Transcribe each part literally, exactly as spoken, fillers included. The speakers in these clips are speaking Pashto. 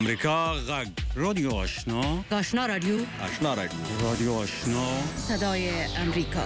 امریکا غږ رادیو آشنا آشنا رادیو آشنا رادیو رادیو آشنا صدای امریکا.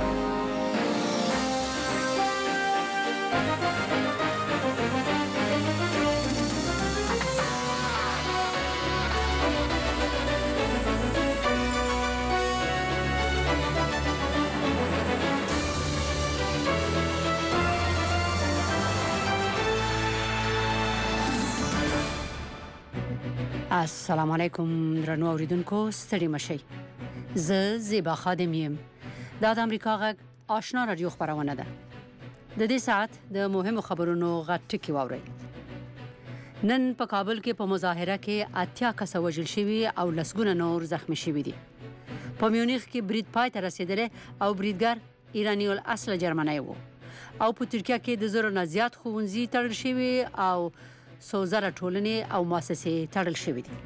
السلام علیکم درنو اوریدونکو، ستړي مشئ. زه زیبا خادم یم. دا د امریکا غږ آشنا رادیو خبرونه ده. د دې ساعت د مهمو خبرونو غټ ټکی واورئ. نن په کابل کې په مظاهره کې اتیا کس وژل شوي او لسګونه نور زخمی شوي دي. په میونخ کې برید پای ته رسیدلی او بریدګر ایرانی الاصل جرمنی و. او په ترکیه کې د زرو نه زیات ښوونځي تړل شوي او څو زره ټولنې او مؤسسې تړل شوي دي.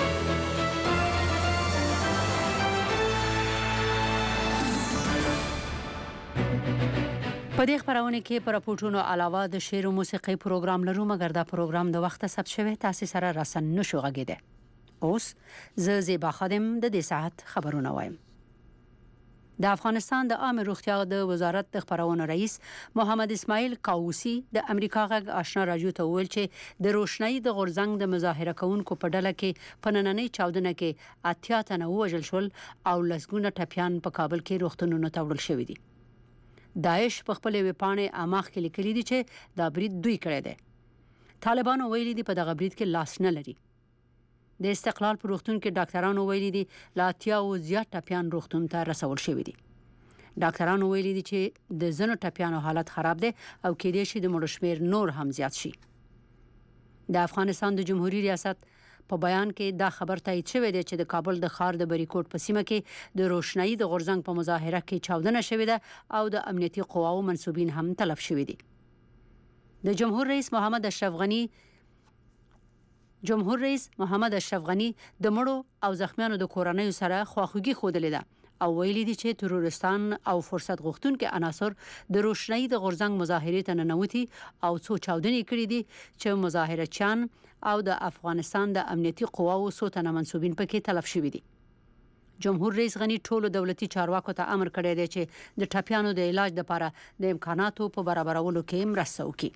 په دې خبرونه کې پر راپورټونو علاوه د شعر او موسیقي پروګرام لرو، مګر دا پروګرام د وخت ثبت شوی تاسو سره راسن نشو غږیده. اوس زه زیبا خادم د دې ساعت خبرونه وایم. د افغانستان د عامه روغتیا د وزارت د خبرونو رئیس محمد اسماعیل کاووسی د امریکا غږ آشنا رادیو ته وویل چې د روشنايي د غورځنګ د مظاهره کوونکو په ډله کې په نننۍ چاودنه کې اتیا تنه ووژل شول او لسګونه ټپیان په کابل کې روغتونونو ته وړل شوي دي. داعش په خپل ویبپاڼې اماخ کې لیکلي دي چې دا برید دوی کړی دی. طالبانو ویلي دي په دغه برید کې لاس نه لري. د استقلال په روغتون کې ډاکټرانو ویلي دي لا اتیا او زیات ټپیان روغتون ته رسول شوي دي. ډاکټرانو ویلي دي چې د ځینو ټپیانو حالت خراب دی او کېدای شي د مړو شمېر نور هم زیات شي. د افغانستان د جمهوریت ریاست په بیان کې دا خبر تایید شوی دی چې د کابل د ښار د بریکوټ په سیمه کې د روشنايي د غورځنګ په مظاهره کې چاودنه شوې ده او د امنیتي قواو منسوبین هم تلف شوي دي. د جمهور رئیس محمد اشرف غنی جمهور رئیس محمد اشرف غنی د مړو او زخمیانو د کورنیو سره خواخوږي ښودلې ده او ویلي دي چې ترورستان او فرصت غوښتونکي عناصر د روشنايي د غورځنګ مظاهرې ته ننوتي او څو چاودنې کړې دي چې مظاهرچیان او د افغانستان د امنیتي قواو څو تنه منسوبین پکې تلف شوي دي. جمهور رئیس غنی ټولو دولتي چارواکو ته امر کړی دی چې د ټپیانو د علاج لپاره د امکاناتو په برابرولو کې مرسته وکړي.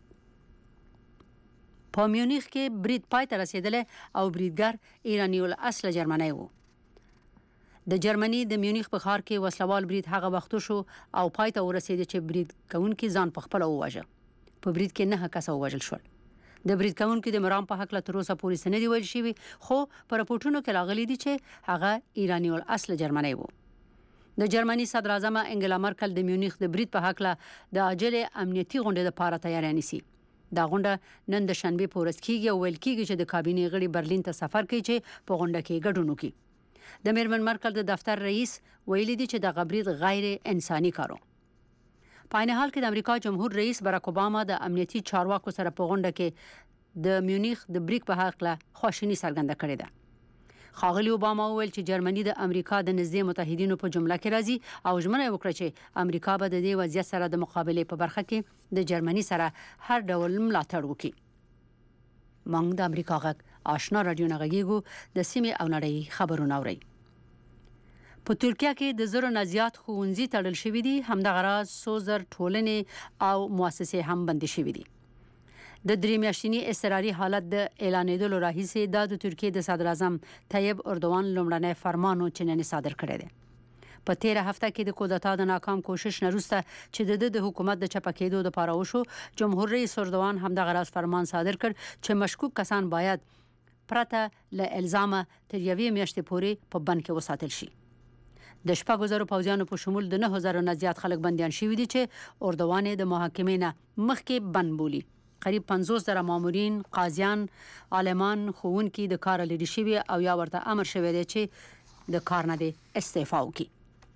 په میونخ کې برید پای ته رسیدلی او بریدګر ایرانی الاصل جرمنی و. د جرمني د میونخ په ښار کې وسلوال برید هغه وخت شو او پای ته ورسېد چې برید کوونکي ځان په خپله وواژه. په برید کې نه کسه ووژل شول. د برید کوونکي د مرام په هکله تر اوسه پورې څه نه دي ویل شوي، خو په راپورټونو کې راغلي دي چې هغه ایرانی الاصل جرمنی و. د جرمني صدر اعظم انګلا مرکل د میونخ د برید په هکله د عاجل امنیتي غونډې لپاره تیاری نیسي. دا غونډه نن د شنبې په ورځ کېږي او ویل کېږي چې د کابینې غړي برلین ته سفر کوي چې په غونډه کې ګډون وکړي. د میرمن مرکل د دفتر رئیس ویلي دي چې دغه برید غیر انساني کارو. په عین حال کې د امریکا جمهور رئیس باراک اوباما د امنیتي چارواکو سره په غونډه کې د میونخ د بریک په هکله خواشیني څرګنده کړې ده. ښاغلي اوباما وویل چې جرمني د امریکا د نږدې متحدینو په جمله کې راځي او ژمنه وکړه چې امریکا به د دې وضعیت سره د مقابلې په برخه کې د جرمني سره هر ډول ملاتړ وکړي. موږ د امریکا غږ آشنا رادیو نه غږیږو. د سیمې او نړۍ خبرونه اورئ. په ترکیه کې د زرو نه زیات ښوونځي تړل شوي دي. همدغه راز څو زر ټولنې او مؤسسې هم بندې شوي دي. د درې میاشتني اضطراري حالت د اعلانېدلو راهیسې دا د ترکیې د صدر اعظم طیب اردوان لومړنی فرمان و چې نن صادر کړی دی. په تیره هفته کې د کودتا د ناکام کوشش نه وروسته چې د د حکومت د چپه کېدو لپاره وشو، جمهور رئیس اردوان همدغه راز فرمان صادر کړ چې مشکوک کسان باید پرته له الزامه تر یوې میاشتې پورې په بند کې وساتل شي. د شپږو زرو پوځیانو په شمول د نهو زرو نه زیات خلک بندیان شوي دي چې اردوان یې د محاکمې نه مخکې بند بولي. قریب پنځوس زره مامورین، قاضیان، عالمان، ښوونکي د کاره لرې شوي او یا ورته امر شوی دی چې د کار نه دې استعفا وکړي.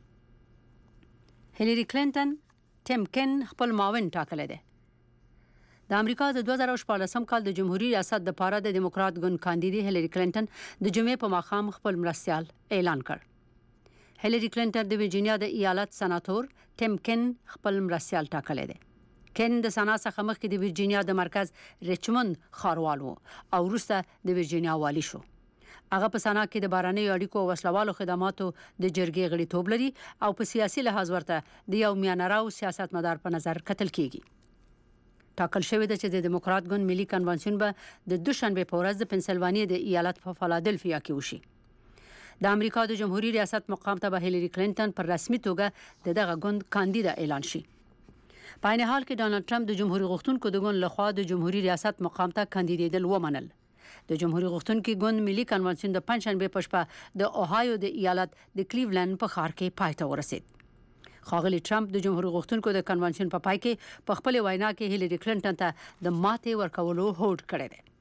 هیلری کلینټن ټیم کین خپل معاون ټاکلی دی. د امریکا د دوه زره شپاړسم کال د جمهوریت ریاست لپاره د دیموکرات ګوند کاندید هیلری کلینټن د جمعې په ماښام خپل مرستیال اعلان کړ. هیلری کلینټن د ورجینیا د ایالت سناتور ټیم کین خپل مرستیال ټاکلی دی. کین د سنا څخه مخکې د ورجینیا د مرکز ریچموند ښاروال و او وروسته د ورجینیا والی شو. هغه په سنا کې د باراني اړیکو او وسلوالو خدماتو د جرګې غړیتوب لري او په سیاسي لحاظ ورته د یو میانراو سیاستمدار په نظر کتل کیږي. ټاکل شوی دی چې د دیموکرات ګوند ملي کنوانسیون به د دوشنبه په ورځ د پنسلوانیا د ایالت په فلادلفیا کې وشي. د امریکا د جمهوریت ریاست مقام ته به هیلری کلینټن پر رسمي توګه د دغه ګوند کاندیدا اعلان شي. په عین حال کې ډانلډ ټرمپ د جمهوریت غوښتونکو د ګوند لخوا د جمهوریت ریاست مقام ته کاندیدېدل ومنل. د جمهوریت غوښتونکو ګوند ملي کنوانسیون د پنځشنبه په شپه د اوهایو د ایالت د کلیولند په ښار کې پای ته ورسید. ښاغلي ټرمپ د جمهوریت غوښتونکو د کنوانسیون په پای کې په خپل وینا کې هیلری کلینټن ته د ماتې ورکولو هوډ کړی دی.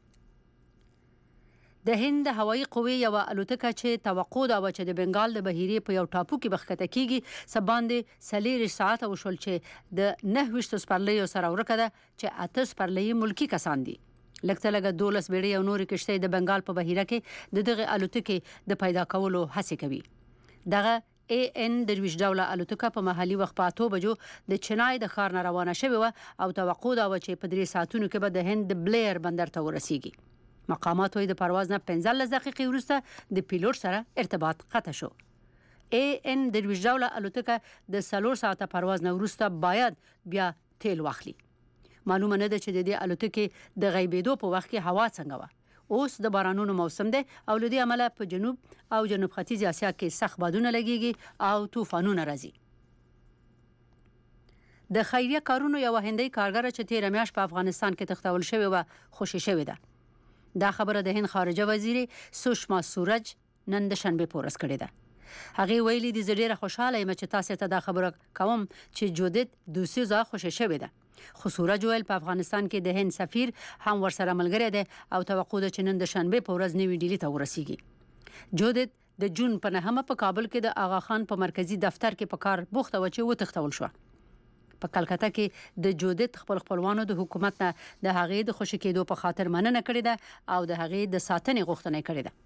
د هند هوایي قوې یو الوتکه چې توقع دا و چې د بنگال د بحیرې په یو ټاپو کې بخښته کیږي سباندې سلیری ساعت وشول چې د نه وشت سپرلیو سره ورکه ده چې اته سپرلی ملکی کسان دي. لکه لکه دولس بیړۍ او نورې کشتۍ د بنگال په بحیره کې د دغه الوتکې د پیدا کولو هڅه کوي. دغه ای ان درویش ډوله الوتکه په محلي وخت په اته بجو د چنای د ښار نه روانه شوې و او توقع دا و چې په درې ساعتونو کې به د هند بلیر بندر ته ورسیږي. مقامات وایي د پرواز نه پنځلس دقیقې وروسته د پیلوټ سره ارتباط قطع شو. ای ان درویش ډوله الوتکه د څلور ساعته پرواز نه وروسته باید بیا تیل واخلي. معلومه نه ده چې د دې الوتکې د غیبېدو په وخت کې هوا څنګه وه. اوس د بارانونو موسم دی او له دې امله په جنوب او جنوب ختیځ اسیا کې سخت بادونه لګیږي او طوفانونه راځي. د خیریه کارونو یو هندۍ کارګره چې تیره میاشت په افغانستان کې تښتول شوې وه خوشي شوې ده. دا خبره د هند خارجه وزیر سوشما سورج نن د شنبه په ورځ کړې ده. هغه ویلي د زړه خوشاله یم چې تاسو ته دا خبره کوم چې جودت دوسیزه خوشی شوې ده. خو سورج ویل په افغانستان کې د هند سفیر هم ورسره ملګری دی او توقع ده چې نن د شنبه په ورځ نوی ډیلی ته ورسیږي. جودت د جون په نهمه په کابل کې د آغا خان په مرکزی دفتر کې په کار بوخته و چې وتښتول شو. په کلکته کې د جودت خپل خپلوانو د حکومت نه د هغې د خوشی کېدو په خاطر مننه کړې ده او د هغې د ساتنې غوښتنه کړې ده.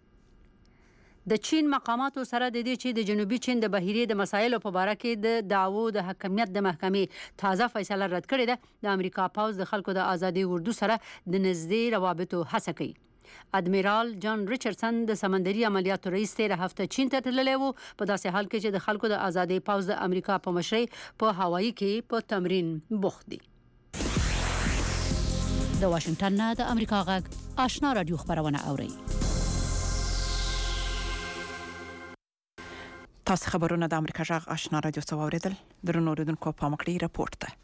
د چین مقاماتو سره د دې چې د جنوبي چین د بحیرې د مسایلو په باره کې د دعوو د حکمیت د محکمې تازه فیصله رد کړې ده. د امریکا پوځ د خلکو د ازادي اردو سره د نږدې روابطو هڅه کوي. ادمیرال جان ریچارډسن د سمندري عملیاتو رئیس تیر هفته چین ته تللی و په داسې حال کې چې د خلکو د ازادي پوځ د امریکا په مشرۍ په هوایي کې په تمرین بوخت دي. د واشنگټن نه د امریکا غږ آشنا رادیو خبرونه اوري. تاسو خبرونه د امریکا غږ آشنا رادیو څخه اوریدل. درنو اوریدونکو په مکړی راپورټ ده.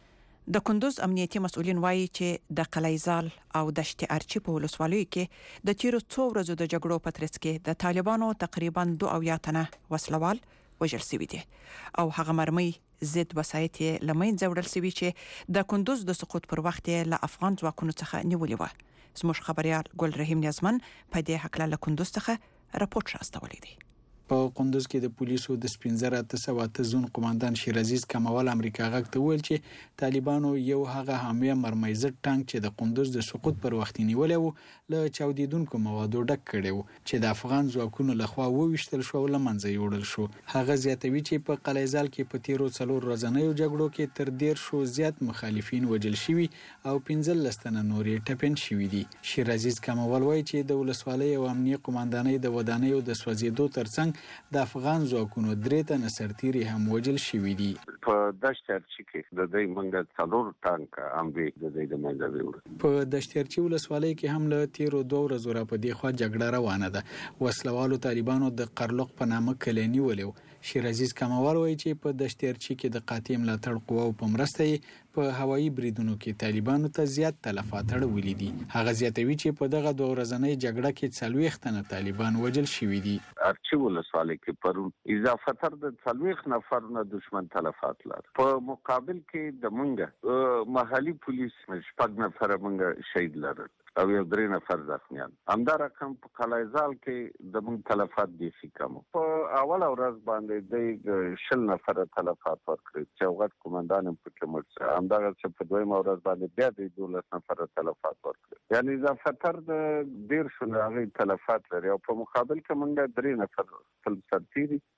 د کندوز امنیتي مسؤلین وایي چې د قلعه‌زال او دشت ارچی په ولسوالیو کې د تیرو څو ورځو د جګړو په ترڅ کې د طالبانو تقریبا دوه اویا تنه وسلوال وژل شوي دي او هغه مرمۍ ضد وسایط یې له منځه وړل شوي چې د کندوز د سقوط پر وخت یې له افغان ځواکونو څخه نیولې وه. زموږ خبريال ګل رحیم نیازمن په دې حق له کندوز څخه راپورټ راستولی دی. په کندوز کې د پولیسو د سپینزره تسوات زون قوماندان شیرعزیز کمال امریکا غږ ته ویل چې طالبانو یو هغه حامله مرمایزه ټانک چې د کندوز د سقوط پر وخت نیولې و له چاودیدونکو موادو ډک کړي و چې د افغان ځواکونو لخوا وویشتل شو او لمنځه یوړل شو. هغه زیاتوي چې په قلعه‌زال کې په تیرو څلور ورځنیو جګړو کې تر ډیر شو زیات مخالفین وژل شوي او پنځلس تنه نورې ټپین شوي دي. شیرعزیز کمال وایي چې د ولسوالۍ او امنیه قوماندانۍ د ودانیو د سوځېدو ترڅنګ د افغان ځواکونو درې تنه سرتیري هم وژل شوي دي. په دشت ارچی کې د دې منګه څلور ټانک هم وی د دې د منځه وړل. په دشت ارچی ولسوالۍ کې هم له تیرو دوه ورځو را په دې خوا جګړه روانه ده. وسلوالو طالبانو د قرلق په نامه کلی نیولې. شیرعزیز کمال وایي چې په دشت ارچی کې د قاطع ملاتړ قواو په مرسته په هوایي بریدونو کې طالبانو ته زیات تلفات اړولي دي. هغه زیاتوي چې په دغه دوه ورځنۍ جګړه کې څلوېښت تنه طالبان وژل شوي دي. ارچی ولسوالۍ کې پرون اضافه تر د څلوېښت نفرونو دشمن تلفات لري. په مقابل کې د منګه محلي پولیس شپږ نفر منګه شهید لرل او یو درې نفر زخمیان. همدا رقم په قلعه‌زال کې د منګ تلفات دي کم. په اول ورځ باندې د شل نفر تلفات ورکړي چې وغټ قومندان په کې مړ شو. همدا چې په دویمه ورځ باندې بیا د دولس نفر تلفات ورکړي. یعنی اضافه تر د ډیر شل هغه تلفات لري او په مقابل کې منګه درې نفر خپل سرتیري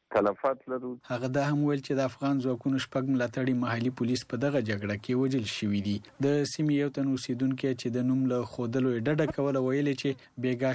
تلفات لرو. هغه دا هم ویل چې د افغان ځواکونو شپږ ملاتړي محلي پولیس په دغه جګړه کې وژل شوي دي. د سیمې یو تن اوسیدونکو چې د نوم له خودلو ډډه کوله ویلي چې بیګا